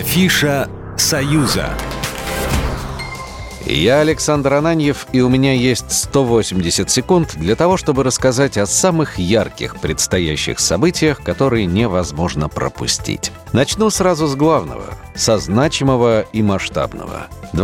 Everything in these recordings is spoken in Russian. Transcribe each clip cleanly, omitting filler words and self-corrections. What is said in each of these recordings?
Афиша «Союза». Я Александр Ананьев, и у меня есть 180 секунд для того, чтобы рассказать о самых ярких предстоящих событиях, которые невозможно пропустить. Начну сразу с главного, со значимого и масштабного.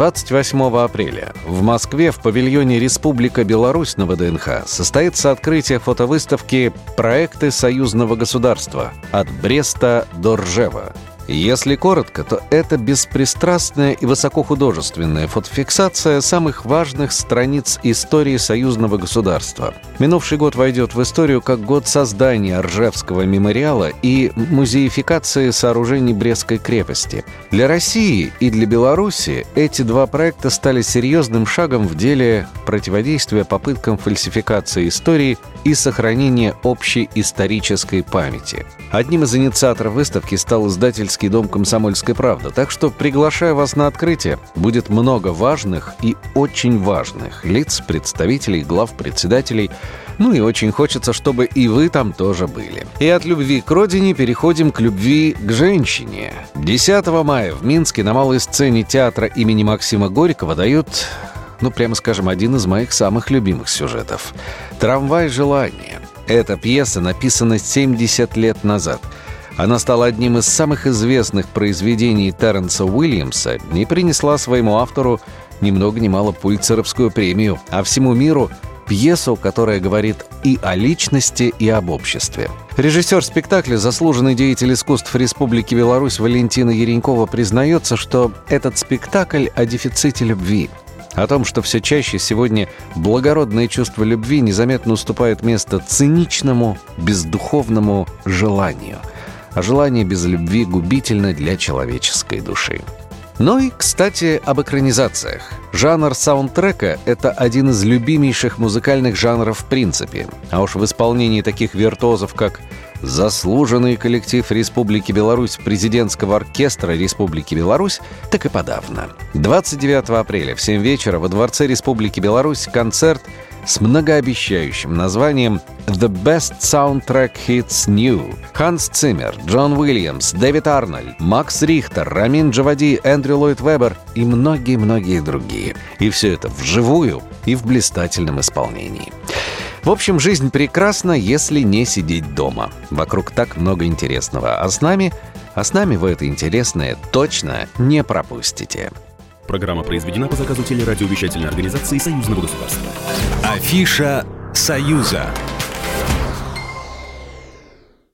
28 апреля в Москве в павильоне «Республика Беларусь» на ВДНХ состоится открытие фотовыставки «Проекты союзного государства. От Бреста до Ржева». Если коротко, то это беспристрастная и высокохудожественная фотофиксация самых важных страниц истории союзного государства. Минувший год войдет в историю как год создания Ржевского мемориала и музеификации сооружений Брестской крепости. Для России и для Беларуси эти два проекта стали серьезным шагом в деле противодействия попыткам фальсификации истории и сохранения общей исторической памяти. Одним из инициаторов выставки стал издательский дом «Комсомольская правда», так что приглашаю вас на открытие. Будет много важных и очень важных лиц, представителей, глав, председателей. Ну и очень хочется, чтобы и вы там тоже были. И от любви к родине переходим к любви к женщине. 10 мая в Минске на малой сцене театра имени Максима Горького дают, прямо скажем, один из моих самых любимых сюжетов. «Трамвай желания». Эта пьеса написана 70 лет назад. Она стала одним из самых известных произведений Терренса Уильямса и принесла своему автору ни много ни мало Пулитцеровскую премию, а всему миру пьесу, которая говорит и о личности, и об обществе. Режиссер спектакля, заслуженный деятель искусств Республики Беларусь Валентина Еренькова признается, что этот спектакль о дефиците любви. О том, что все чаще сегодня благородное чувство любви незаметно уступает место циничному, бездуховному желанию. А желание без любви губительно для человеческой души. Ну и, кстати, об экранизациях. Жанр саундтрека — это один из любимейших музыкальных жанров в принципе. А уж в исполнении таких виртуозов, как заслуженный коллектив Республики Беларусь президентского оркестра Республики Беларусь, так и подавно. 29 апреля в 7 вечера во Дворце Республики Беларусь концерт с многообещающим названием «The Best Soundtrack Hits New». Ханс Циммер, Джон Уильямс, Дэвид Арнольд, Макс Рихтер, Рамин Джавади, Эндрю Ллойд Веббер и многие-многие другие. И все это вживую и в блистательном исполнении. В общем, жизнь прекрасна, если не сидеть дома. Вокруг так много интересного. А с нами вы это интересное точно не пропустите. Программа произведена по заказу телерадиовещательной организации Союзного государства. Афиша «Союза».